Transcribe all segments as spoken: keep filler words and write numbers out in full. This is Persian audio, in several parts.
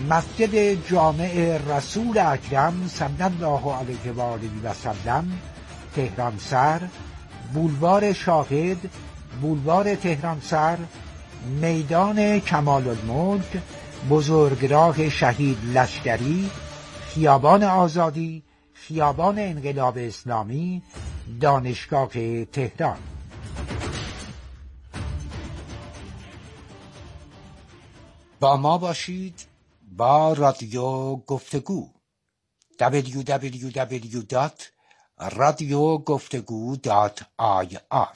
مسجد جامع رسول اکرم صلی الله علیه و آله و سلم، تهران سر، بولوار شاهد، بولوار تهران سر، میدان کمال الملک، بزرگراه شهید لشکری، خیابان آزادی، خیابان انقلاب اسلامی، دانشگاه تهران. با ما باشید با رادیو گفتگو. دبلیو دبلیو دبلیو دات رادیو گفتگو دات آی آر.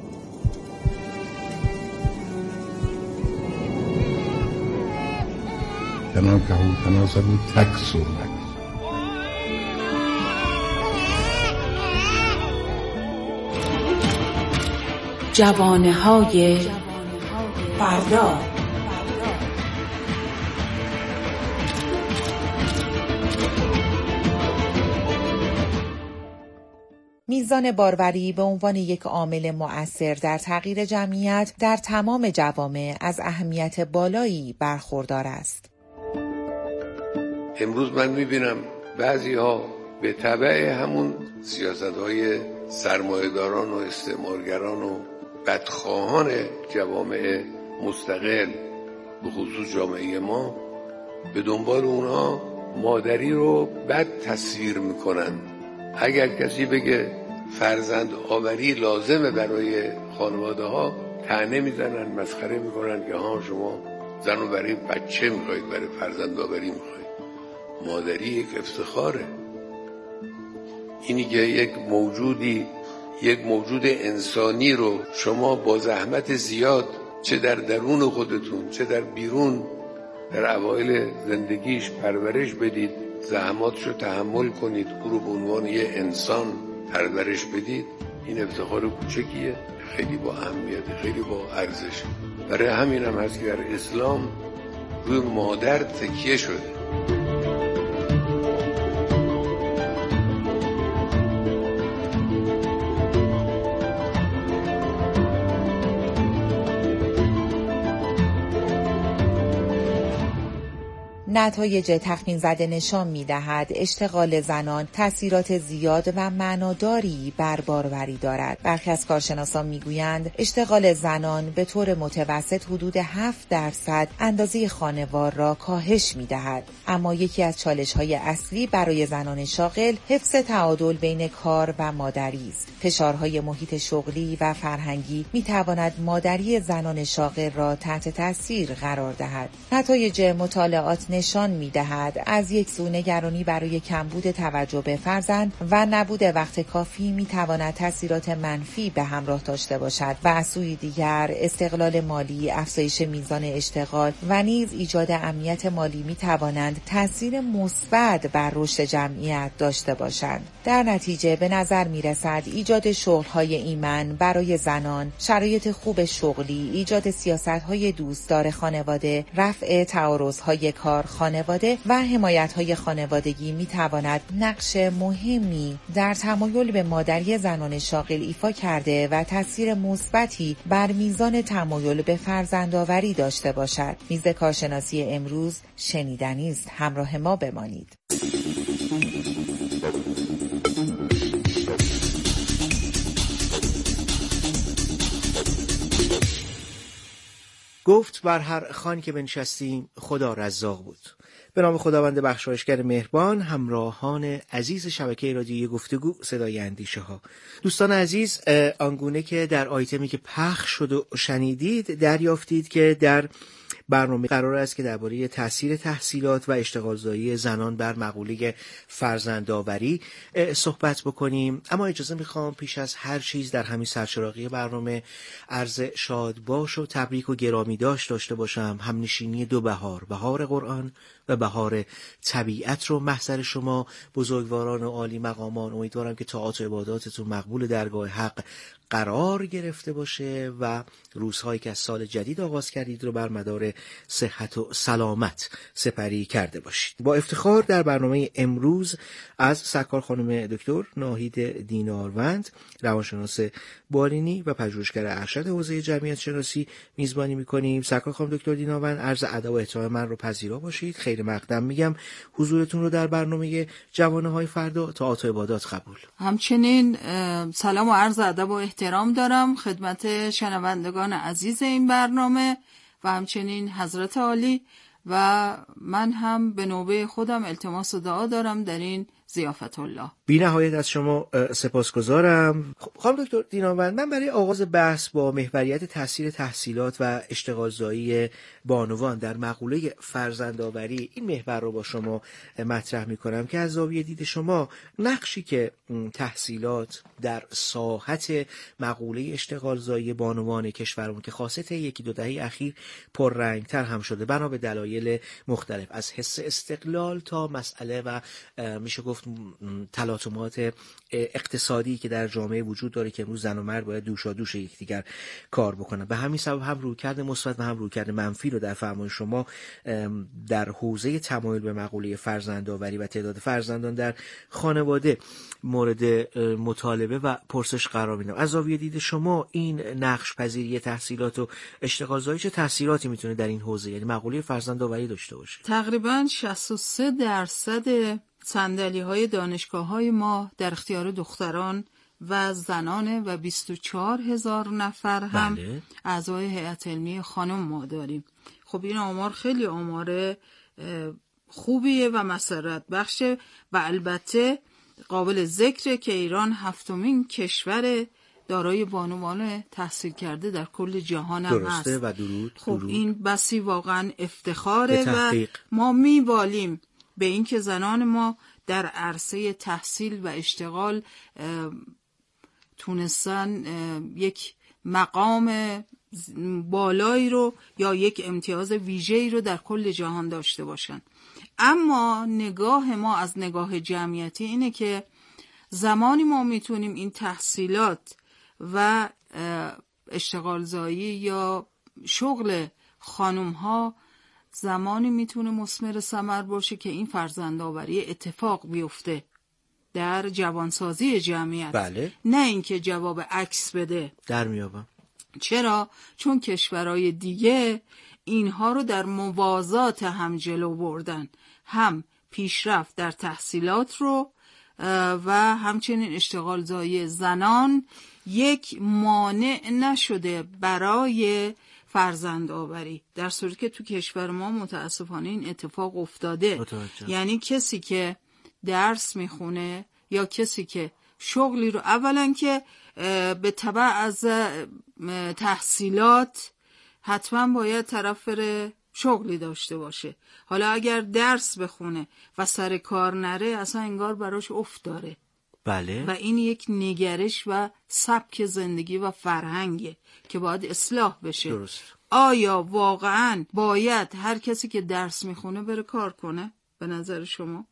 تناکه تناسب تک صورت. جوانه های فردا. میزان باروری به عنوان یک عامل مؤثر در تغییر جمعیت در تمام جوامع از اهمیت بالایی برخوردار است. امروز من میبینم بعضی ها به تبع همون سیاست‌های سرمایه‌داران و استعمارگران و بدخواهان جوامع مستقل به خصوص جامعه ما به دنبال اونها مادری رو بد تصویر میکنن. اگر کسی بگه فرزند آوری لازمه برای خانواده ها، طعنه میزنن، مسخره میکنن که ها شما زن رو برای بچه میخواید، برای فرزند آوری میخواید. مادری یک افتخاره. اینی که یک موجودی یک موجود انسانی رو شما با زحمت زیاد چه در درون خودتون چه در بیرون در اوایل زندگیش پرورش بدید، زحماتشو تحمل کنید، او رو به عنوان یه انسان پرورش بدید، این افتخار کوچکیه، خیلی با اهمیت، خیلی با ارزش. برای همین هم هست که در اسلام روی مادر تکیه شده. نتایج تخمین زده نشان می‌دهد اشتغال زنان تأثیرات زیاد و معناداری بر باروری دارد. برخی از کارشناسان می‌گویند اشتغال زنان به طور متوسط حدود هفت درصد اندازه خانوار را کاهش می‌دهد. اما یکی از چالش‌های اصلی برای زنان شاغل حفظ تعادل بین کار و مادری است. فشارهای محیط شغلی و فرهنگی می‌تواند مادری زنان شاغل را تحت تأثیر قرار دهد. نتایج مطالعات نشان می‌دهد از یک سو نگرانی برای کمبود توجه به فرزند و نبود وقت کافی می‌تواند تأثیرات منفی به همراه داشته باشد و از سوی دیگر استقلال مالی، افزایش میزان اشتغال و نیز ایجاد امنیت مالی می‌توانند تأثیر مثبت بر رشد جمعیت داشته باشند. در نتیجه به نظر می‌رسد ایجاد شغل‌های ایمن برای زنان، شرایط خوب شغلی، ایجاد سیاست‌های دوستدار خانواده، رفع تعارض‌های کار خانواده و حمایت‌های خانوادگی می‌تواند نقش مهمی در تمایل به مادری زنان شاغل ایفا کرده و تأثیر مثبتی بر میزان تمایل به فرزندآوری داشته باشد. میز کارشناسی امروز شنیدنی است. همراه ما بمانید. گفت بر هر خوان که بنشستیم خدا رزاق بود. به نام خداوند بخشایشگر مهربان. همراهان عزیز شبکه رادیویی گفتگو صدای اندیشه ها، دوستان عزیز، آنگونه که در آیتمی که پخش شد و شنیدید دریافتید که در برنامه قرار است که درباره تاثیر تحصیلات و اشتغالزایی زنان بر مقوله فرزندآوری صحبت بکنیم. اما اجازه میخوام پیش از هر چیز در همین سرچراغی برنامه عرض شادباش و تبریک و گرامی داشت داشته باشم. همنشینی دو بهار، بهار قرآن و بهار طبیعت رو محضر شما بزرگواران و عالی مقامان. امیدوارم که طاعات و عباداتتون مقبول درگاه حق قرار گرفته باشه و روزهایی که از سال جدید آغاز کردید رو بر مدار صحت و سلامت سپری کرده باشید. با افتخار در برنامه امروز از سرکار خانم دکتر ناهید دیناروند، روانشناس بالینی و پژوهشگر ارشد حوزه جمعیت شناسی میزبانی میکنیم. سرکار خانم دکتر دیناروند، عرض ادب و احترام من رو پذیرا باشید. خیر مقدم میگم حضورتون رو در برنامه جوانه های فردا. تا آتا عبادات قبول. همچنین سلام و عرض ادب و احترام دارم خدمت شنوندگان عزیز این برنامه و همچنین حضرت عالی، و من هم به نوبه خودم التماس و دعا دارم در این ضیافت الله. بی نهایت از شما سپاسگزارم. خانم دکتر دیناروند، من برای آغاز بحث با محوریت تاثیر تحصیلات و اشتغالزایی بانوان در مقوله فرزندآوری این محور رو با شما مطرح می کنم که از زاویه دید شما نقشی که تحصیلات در ساحت مقوله اشتغالزایی بانوان کشورمون که خاصه یکی دو دهه اخیر پررنگتر هم شده بنا به دلایل مختلف، از حس استقلال تا مسئله و میشه گفت تلاطمات اقتصادی که در جامعه وجود داره که امروز زن و مرد باید دوشادوش یکدیگر کار بکنن. به همین سبب هم رویکرد مثبت و هم رویکرد منفی رو در فرمان شما در حوزه تمایل به مقوله فرزندآوری و تعداد فرزندان در خانواده مورد مطالبه و پرسش قرار میدم. از زاویه دید شما این نقش پذیری تحصیلات و اشتغالزایی چه تاثیراتی میتونه در این حوزه یعنی مقوله فرزندآوری داشته باشه؟ تقریباً شصت و سه درصد صندلی های دانشگاه های ما در اختیار دختران و زنانه و بیست و چهار هزار نفر هم بله. اعضای هیئت علمی خانم ما داریم. خب این آمار خیلی آمار خوبیه و مسرت بخشه و البته قابل ذکره که ایران هفتمین کشور دارای بانوان تحصیل کرده در کل جهان هم هست. درسته و درود. خب درود. این بسی واقعا افتخاره و ما میبالیم به این که زنان ما در عرصه تحصیل و اشتغال تونستن یک مقام بالایی رو یا یک امتیاز ویژه‌ای رو در کل جهان داشته باشن. اما نگاه ما از نگاه جمعیتی اینه که زمانی ما میتونیم این تحصیلات و اشتغالزایی یا شغل خانم ها زمانی میتونه مثمر ثمر باشه که این فرزندآوری اتفاق بیفته در جوانسازی جمعیت. بله. نه اینکه جواب عکس بده. در میابم. چرا؟ چون کشورهای دیگه اینها رو در موازات هم جلو بردن، هم پیشرفت در تحصیلات رو و همچنین اشتغالزایی زنان یک مانع نشده برای فرزند آوری، در صورتی که تو کشور ما متاسفانه این اتفاق افتاده. متوجه. یعنی کسی که درس میخونه یا کسی که شغلی رو اولا که به تبع از تحصیلات حتما باید طرف بره شغلی داشته باشه. حالا اگر درس بخونه و سر کار نره اصلا انگار براش افت داره. بله. و این یک نگرش و سبک زندگی و فرهنگه که باید اصلاح بشه. درست. آیا واقعا باید هر کسی که درس میخونه بره کار کنه به نظر شما؟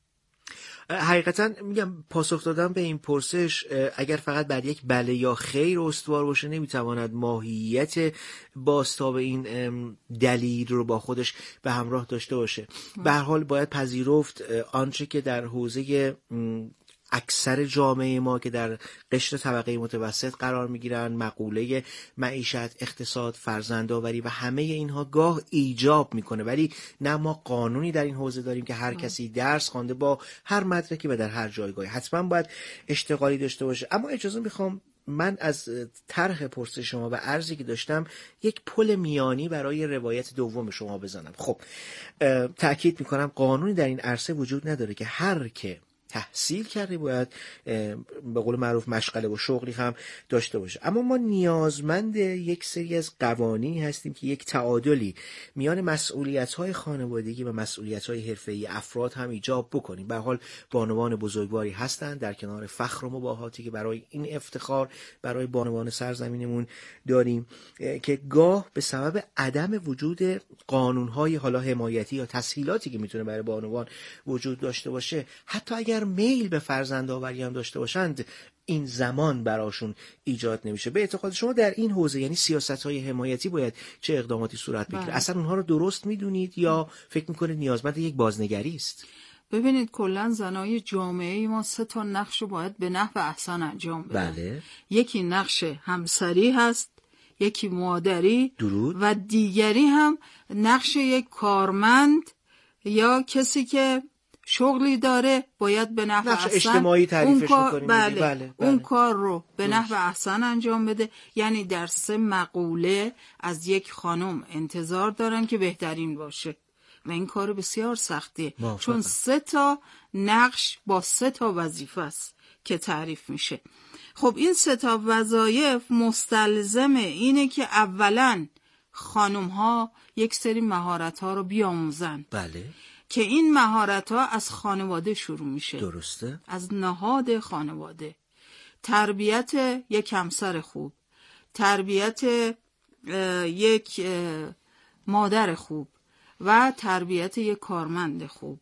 حقیقتا میگم پاسخ دادن به این پرسش اگر فقط بر یک بله یا خیر استوار باشه نمیتواند ماهیت بازتاب این دلیل رو با خودش به همراه داشته باشه. به هر حال باید پذیرفت آنچه که در حوزه اکثر جامعه ما که در قشر طبقه متوسط قرار میگیرن، مقوله معیشت، اقتصاد، فرزندآوری و همه اینها گاه ایجاب میکنه، ولی نه ما قانونی در این حوزه داریم که هر کسی درس خوانده با هر مدرکی و در هر جایگاهی حتما باید اشتغالی داشته باشه. اما اجازه میخوام من از طرح پرسش شما و عرضی که داشتم یک پل میانی برای روایت دوم شما بزنم. خب تأکید میکنم قانونی در این عرصه وجود نداره که هر که تحصیل کرده باید به قول معروف مشغله و شغلی هم داشته باشه. اما ما نیازمند یک سری از قوانینی هستیم که یک تعادلی میان مسئولیت‌های خانوادگی و مسئولیت‌های حرفه‌ای افراد هم ایجاب بکنیم. به هر حال بانوان بزرگواری هستند در کنار فخر و مباهاتی که برای این افتخار برای بانوان سرزمینمون داریم که گاه به سبب عدم وجود قانون‌های حالا حمایتی یا تسهیلاتی که میتونه برای بانوان وجود داشته باشه، حتی اگر اگر میل به فرزند آوری هم داشته باشند این زمان براشون ایجاد نمیشه. به اعتقاد شما در این حوزه، یعنی سیاست‌های حمایتی، باید چه اقداماتی صورت بگیره؟ اصلا اونها رو درست میدونید یا فکر میکنید نیازمند یک بازنگری است؟ ببینید کلا زنای جامعه ما سه تا نقش رو باید به نحو احسن انجام بدن. بله. یکی نقش همسری هست، یکی مادری، درود. و دیگری هم نقش یک کارمند یا کسی که شغلی داره باید به نحو نقش احسن اجتماعی تعریفش اون کار می‌کنیم. بله. بله. بله. اون کار رو به نحو احسن انجام بده. یعنی در سه مقوله از یک خانم انتظار دارن که بهترین باشه و این کار بسیار سختیه، چون سه تا نقش با سه تا وظیفه است که تعریف میشه. خب این سه تا وظایف مستلزم اینه که اولاً خانم ها یک سری مهارت ها رو بیاموزن. بله. که این مهارت ها از خانواده شروع میشه. درسته. از نهاد خانواده. تربیت یک همسر خوب، تربیت یک مادر خوب و تربیت یک کارمند خوب.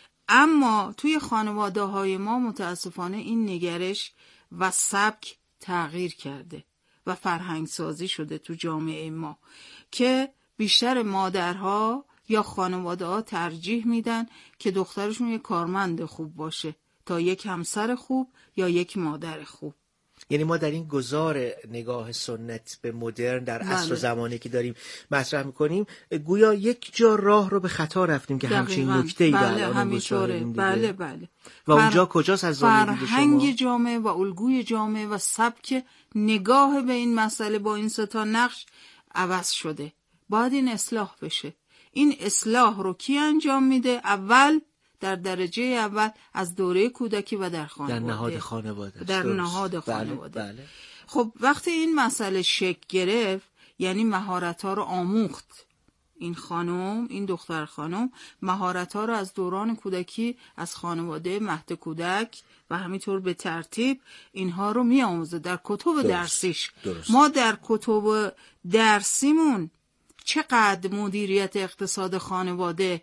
اما توی خانواده های ما متاسفانه این نگرش و سبک تغییر کرده و فرهنگ سازی شده تو جامعه ما که بیشتر مادرها یا خانواده ها ترجیح میدن که دخترشون یک کارمند خوب باشه تا یک همسر خوب یا یک مادر خوب. یعنی ما در این گذار نگاه سنت به مدرن در عصر و زمانی که داریم مطرح میکنیم گویا یک جا راه رو به خطا رفتیم که همچین نکته‌ای بله در الان همینطوره. بله بله. و اونجا کجاست از زاویه دید شما؟ فرهنگ جامعه و الگوی جامعه و سبک نگاه به این مسئله با این سه تا نقش عوض شده. باید این اصلاح بشه. این اصلاح رو کی انجام میده؟ اول در درجه اول از دوره کودکی و در خانواده. در نهاد خانواده. در درست. نهاد خانواده. بله. بله. خب وقتی این مسئله شکل گرفت، یعنی مهارت‌ها رو آموخت این خانم، این دختر خانم مهارت‌ها رو از دوران کودکی از خانواده، مهد کودک و همینطور به ترتیب اینها رو می‌آموزه در کتب درست. درسیش. درست. ما در کتب درسیمون چقدر مدیریت اقتصاد خانواده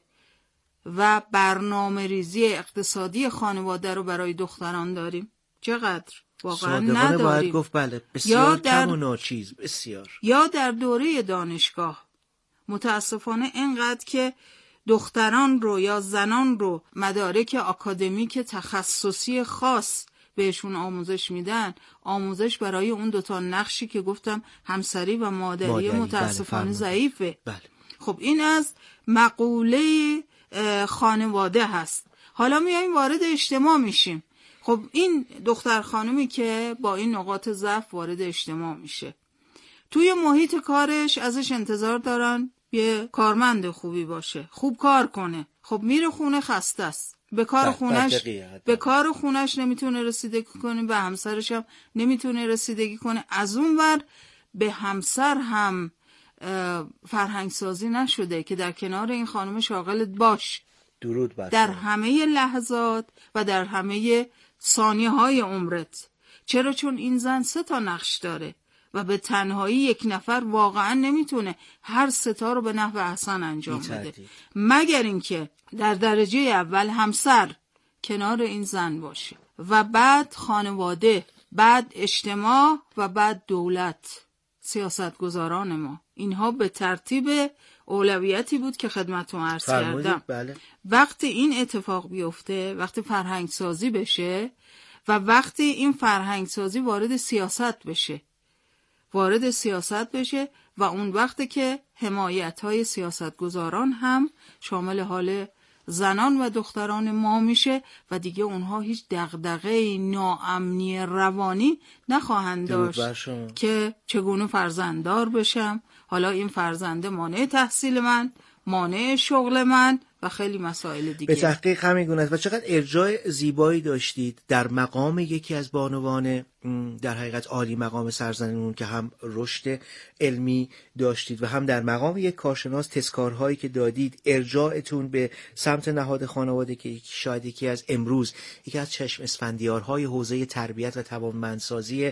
و برنامه ریزی اقتصادی خانواده رو برای دختران داریم؟ چقدر؟ واقعا نداریم. باید گفت بله بسیار کم و ناچیز. بسیار. یا در دوره دانشگاه متاسفانه اینقدر که دختران رو یا زنان رو مدارک آکادمیک تخصصی خاص بهشون آموزش میدن، آموزش برای اون دوتا نقشی که گفتم همسری و مادری, مادری متاسفانه بله ضعیفه. بله. خب این از مقوله خانواده هست. حالا میایم وارد اجتماع میشیم. خب این دختر خانمی که با این نقاط ضعف وارد اجتماع میشه، توی محیط کارش ازش انتظار دارن یه کارمند خوبی باشه، خوب کار کنه. خب میره خونه خسته است، به کار خونش به کار خونش نمیتونه رسیدگی کنه، به همسرش هم نمیتونه رسیدگی کنه. از اون ور به همسر هم فرهنگ سازی نشده که در کنار این خانم شاغلت باش، درود بر در همه لحظات و در همه ثانیه های عمرت. چرا؟ چون این زن سه تا نقش داره و به تنهایی یک نفر واقعا نمیتونه هر سه تا رو به نحو احسن انجام بده، مگر اینکه در درجه اول همسر کنار این زن باشه و بعد خانواده، بعد اجتماع و بعد دولت، سیاستگزاران ما. اینها به ترتیب اولویتی بود که خدمتتون عرض کردم. بله. وقتی این اتفاق بیفته، وقتی فرهنگ سازی بشه و وقتی این فرهنگ سازی وارد سیاست بشه وارد سیاست بشه و اون وقتی که حمایت های سیاستگزاران هم شامل حال زنان و دختران ما میشه و دیگه اونها هیچ دغدغه ناامنی روانی نخواهند داشت که چگونه فرزنددار بشم، حالا این فرزنده مانع تحصیل من، مانع شغل من و خیلی مسائل دیگه. به تحقیق همین گونه است. و چقدر ارجاع زیبایی داشتید در مقام یکی از بانوان در حقیقت عالی مقام سرزمینمون که هم رشد علمی داشتید و هم در مقام یک کارشناس تذکارهایی که دادید، ارجاعتون به سمت نهاد خانواده که شاید یکی از امروز یکی از چشم اسفندیارهای حوزه تربیت و توانمندسازی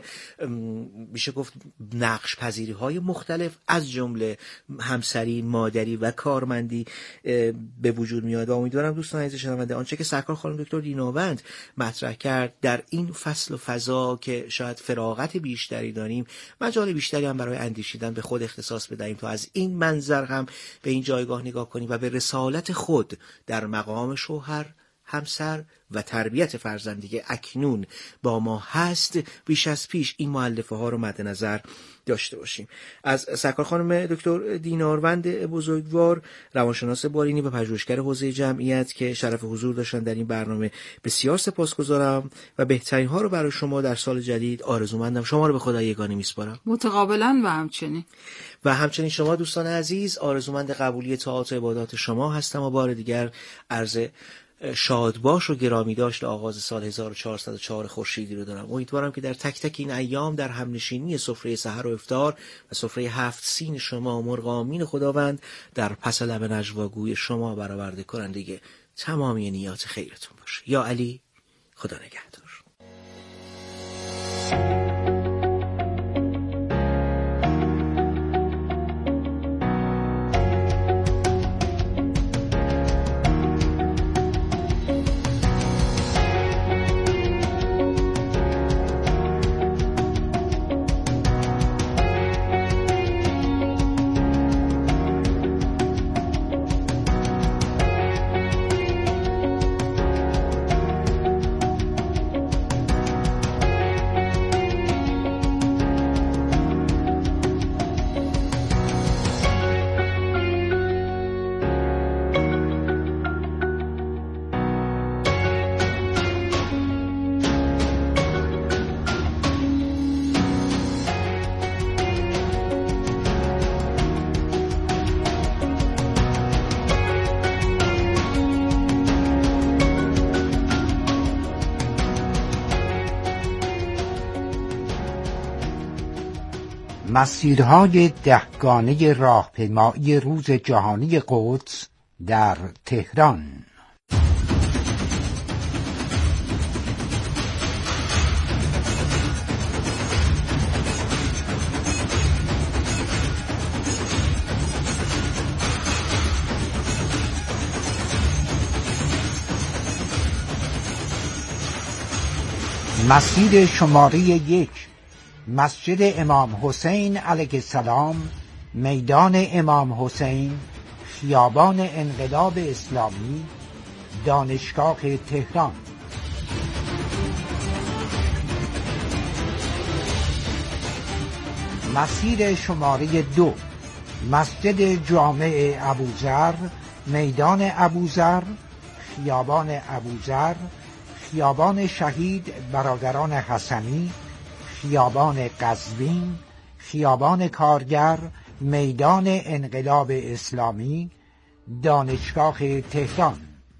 میشه گفت نقش پذیری های مختلف از جمله همسری، مادری و کارمندی به وجود میاد و امیدوارم دوستان عزیز شنونده آنچه که سرکار خانم دکتر دیناوند مطرح کرد در این فصل و فضا که شاید فراغت بیشتری داریم، مجال بیشتری هم برای اندیشیدن به خود اختصاص بدهیم تا از این منظر هم به این جایگاه نگاه کنیم و به رسالت خود در مقام شوهر، همسر و تربیت فرزندی اکنون با ما هست بیش از پیش این مؤلفه ها رو مد نظر داشته باشیم. از سرکار خانم دکتر دیناروند بزرگوار، روانشناس بالینی و پژوهشگر حوزه جمعیت که شرف حضور داشتن در این برنامه بسیار سپاسگزارم و بهترین ها رو برای شما در سال جدید آرزومندم. شما رو به خدای یگانه میسپارم. متقابلا و همچنین و همچنین شما دوستان عزیز، آرزومند قبولی طاعات و عبادات شما هستم و بار دیگر عرض شادباش و گرامی داشت آغاز سال هزار و چهارصد و چهار خورشیدی رو دارم. امیدوارم که در تک تک این ایام در همنشینی سفره سحر و افطار و سفره هفت سین شما مرغ آمین خداوند در پس لب نجواگوی شما برآورده کننده تمامی نیات خیرتون باشه. یا علی، خدا نگهدار. مسیرهای دهگانه راهپیمایی روز جهانی قدس در تهران. مسیر شماره یک، مسجد امام حسین علیه السلام، میدان امام حسین، خیابان انقلاب اسلامی، دانشگاه تهران. مسیر شماره دو، مسجد جامع ابوذر، میدان ابوذر، خیابان ابوذر، خیابان شهید برادران حسنی، خیابان قزوین، خیابان کارگر، میدان انقلاب اسلامی، دانشگاه تهران.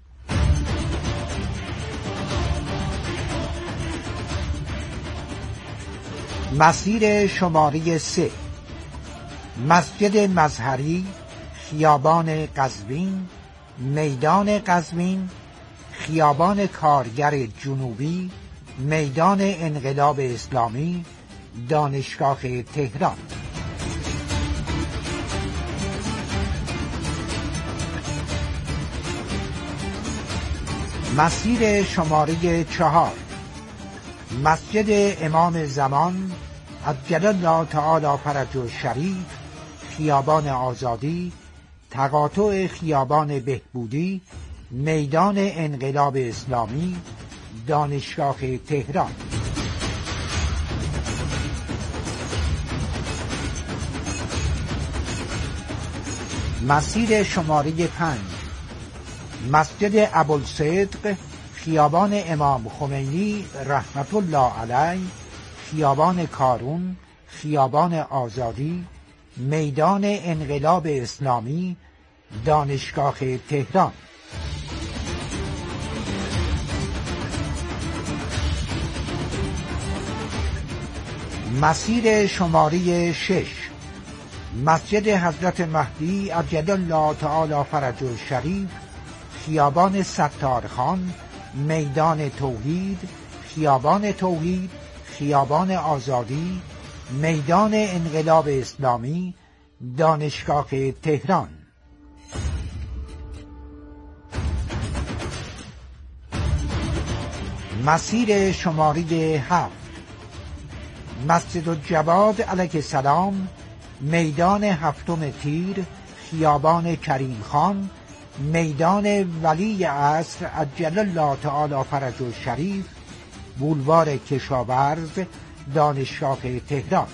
مسیر شماره سه، مسجد مظهری، خیابان قزوین، میدان قزوین، خیابان کارگر جنوبی، میدان انقلاب اسلامی، دانشگاه تهران. مسیر شماره چهار، مسجد امام زمان عجل الله تعالی فرجه الشریف، خیابان آزادی، تقاطع خیابان بهبودی، میدان انقلاب اسلامی، دانشگاه تهران. مسیر شماره پنج، مسجد ابوالصدق، خیابان امام خمینی رحمت الله علیه، خیابان کارون، خیابان آزادی، میدان انقلاب اسلامی، دانشگاه تهران. مسیر شماره شش، مسجد حضرت مهدی عجل الله تعالی فرجه الشریف، خیابان ستارخان، میدان توحید، خیابان توحید، خیابان آزادی، میدان انقلاب اسلامی، دانشگاه تهران. مسیر شماره هفت، مسجد الجواد علیه السلام، میدان هفتم تیر، خیابان کریم خان، میدان ولی عصر عجل الله تعالی فرجه الشریف، بولوار کشاورز، دانشگاه تهران.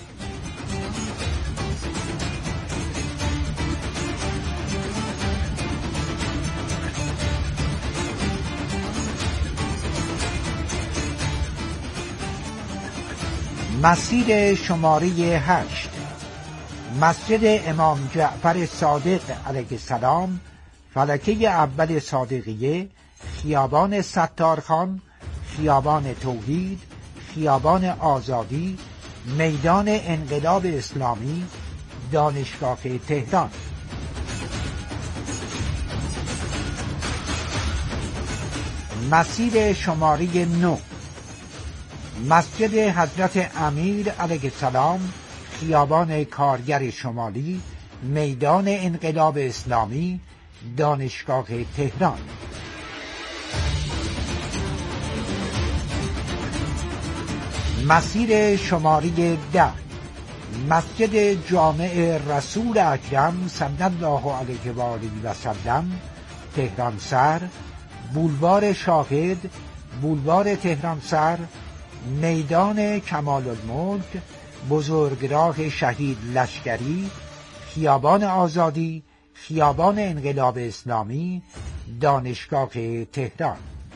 مسیر شماره هشت، مسجد امام جعفر صادق علیه السلام، فلکه اول صادقیه، خیابان ستارخان، خیابان توحید، خیابان آزادی، میدان انقلاب اسلامی، دانشگاه تهران. مسیر شماره نه، مسجد حضرت امیر علیه السلام، خیابان کارگر شمالی، میدان انقلاب اسلامی، دانشگاه تهران. مسیر شماره ده، مسجد جامع رسول اکرم صلی الله علیه و آله و سلم، تهران سر، بولوار شاهد، بولوار تهران سر، میدان کمال الملک، بزرگراه شهید لشکری، خیابان آزادی، خیابان انقلاب اسلامی، دانشگاه تهران.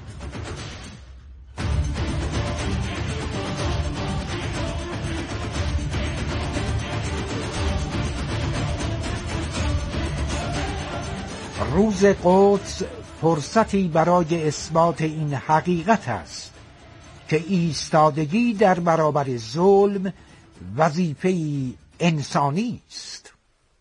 روز قدس فرصتی برای اثبات این حقیقت است که ایستادگی در برابر ظلم وظیفه‌ای انسانی است.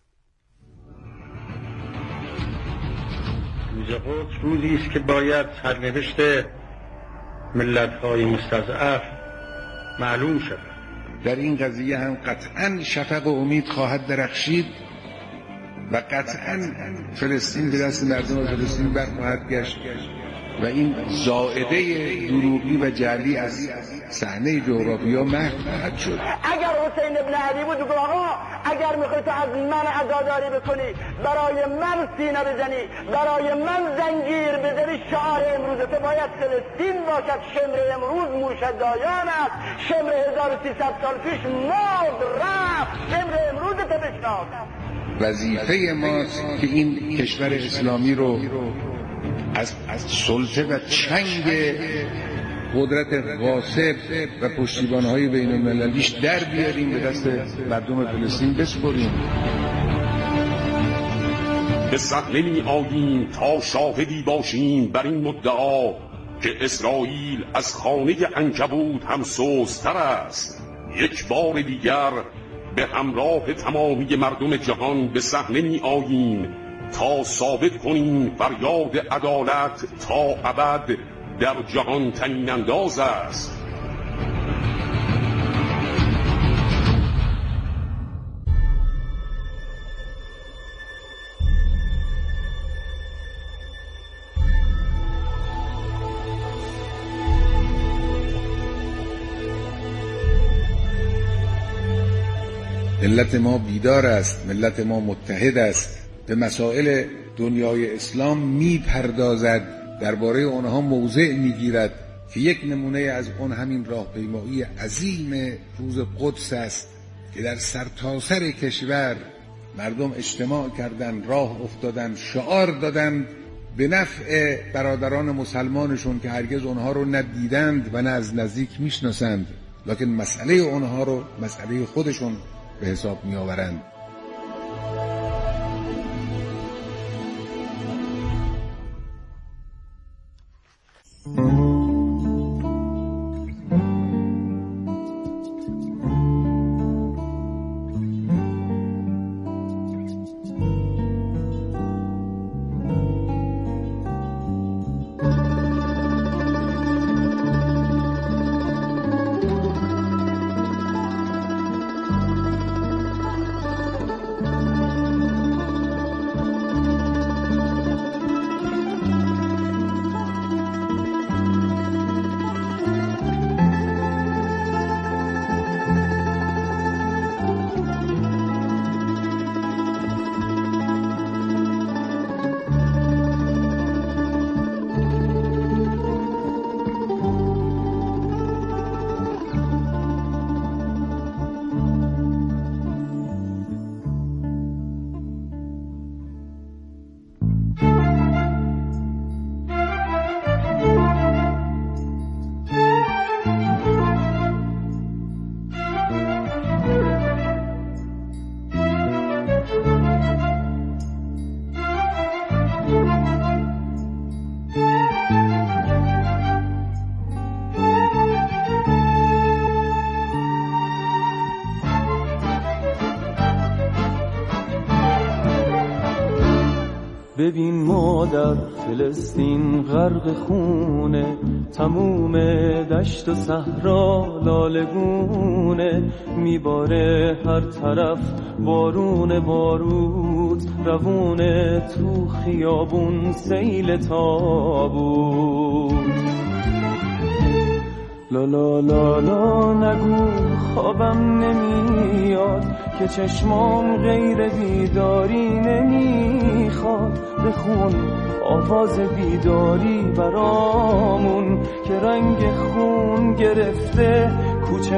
روز قدس روزی است که باید سرنوشت ملت‌های مستضعف معلوم شود. در این قضیه هم قطعاً شفق و امید خواهد درخشید و قطعاً فلسطین به دست مردم فلسطین برخواهد گشت و این زائده دروغی و جعلی از صحنه جغرافیا محو خواهد شد. اگر حسین ابن علی بود بگو آقا اگر میخوای تو از من عزاداری بکنی، برای من سینه بزنی، برای من زنجیر بزنی، شعار امروز تو باید فلسطین باشد. شمر امروز موشدایان است، شمر هزار و سیصد سال پیش مرد رفت، شمر امروز تو بشناس. وظیفه ماست که این کشور اسلامی رو از سلطه و چنگ قدرت غاصب و پشتیبان‌های بین‌المللیش در بیاریم، به دست مردم فلسطین بسپریم. به صحنه می آییم تا شاهدی باشیم بر این مدعا که اسرائیل از خانه عنکبوت هم سست‌تر است. یک بار دیگر به همراه تمامی مردم جهان به صحنه می آییم تا ثابت کنیم فریاد عدالت تا ابد در جهان طنین انداز است. ملت ما بیدار است، ملت ما متحد است، به مسائل دنیای اسلام میپردازد، درباره آنها موضع میگیرد که یک نمونه از اون همین راهپیمایی عظیم روز قدس است که در سرتاسر کشور مردم اجتماع کردند، راه افتادند، شعار دادند به نفع برادران مسلمانشون که هرگز اونها رو ندیدند و نه از نزدیک میشناسند، لکن مسئله اونها رو مسئله خودشون به حساب می آورند. در فلسطین غرق خونه، تموم دشت و صحرا لالگونه، میباره هر طرف بارون باروت، روونه تو خیابون سیل تابوت. لا لا لا لا نگو خوابم نمیاد، که چشمام غیر بیداری نمیخواد. بخون آواز بیداری برامون، که رنگ خون گرفته کوچه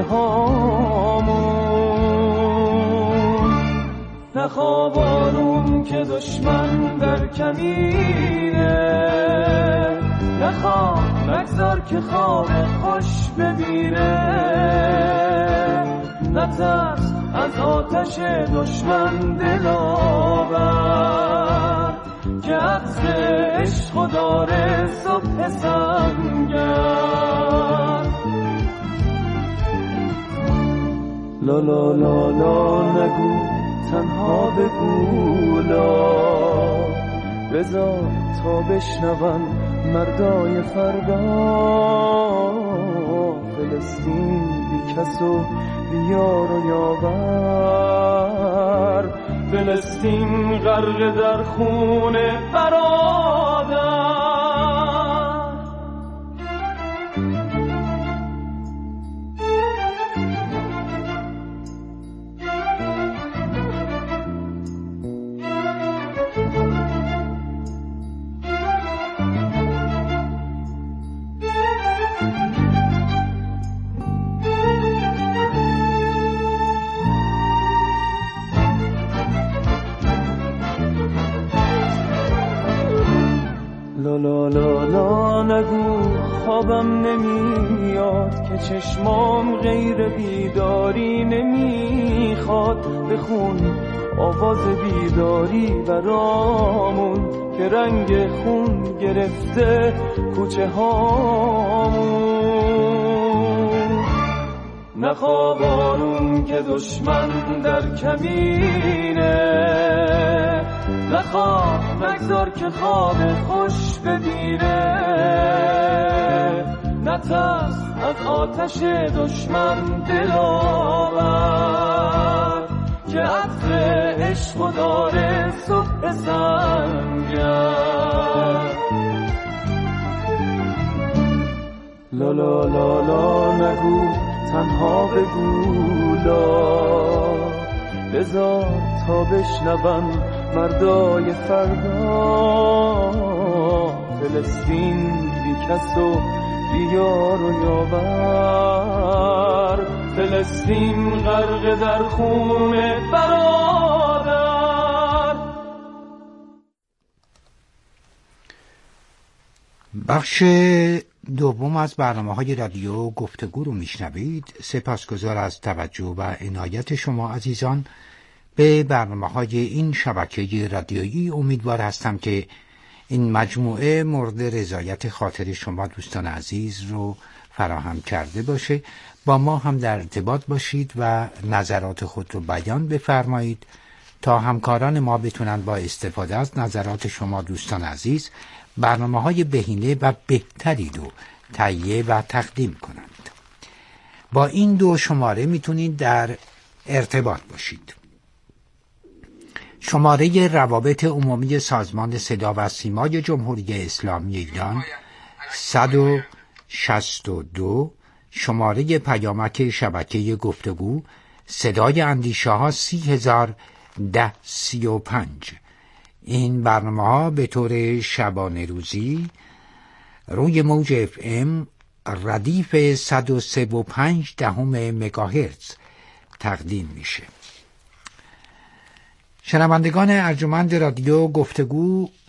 هامون. نخواب آروم که دشمن در کمینه، نخواب نگذار که خواب خوش ببینه. نترس از آتش دشمن دلاور، که عطر عشق داره صبح سنگر. لا لا لا لا نگو تنها بگو لا، بذار تا بشنون مردای فردا. فلسطین بی کس و بی یار و یاور، فلسطین غرق در خون برادر. لا لا لا لا نگو خوابم نمیاد، که چشمام غیر بیداری نمیخواد. بخون آواز بیداری برامون، که رنگ خون گرفته کوچه هامون. نخواب آروم که دشمن در کمینه، نخواب نگذار که خواب خوش ببینه. نترس از آتش دشمن دلاور، که عطر عشق داره صبح سنگر. لا لا لا لا نگو تنها بگو لا، بذار تا بشنون مردای فردا. فلسطین بی کس و بی یار و یاور، فلسطین غرق در خون برادر. بخش دوم از برنامه‌های رادیو گفتگو رو میشنوید. سپاسگزار از توجه و عنایت شما عزیزان به برنامه‌های این شبکه رادیویی. امیدوار هستم که این مجموعه مورد رضایت خاطر شما دوستان عزیز رو فراهم کرده باشه. با ما هم در ارتباط باشید و نظرات خود رو بیان بفرمایید تا همکاران ما بتونن با استفاده از نظرات شما دوستان عزیز برنامه‌های بهینه و بهتری رو تهیه و تقدیم کنند. با این دو شماره میتونید در ارتباط باشید. شماره روابط عمومی سازمان صدا و سیمای جمهوری اسلامی ایران صد و شصت و دو، شماره پیامک شبکه گفتگو صدای اندیشه ها سی هزار ده سی و پنج. این برنامه ها به طور شبانه روزی روی موج اف ام ردیف صد و سه و پنج دهم مگاهرتز تقدیم میشه. شنوندگان ارجمند رادیو گفتگو،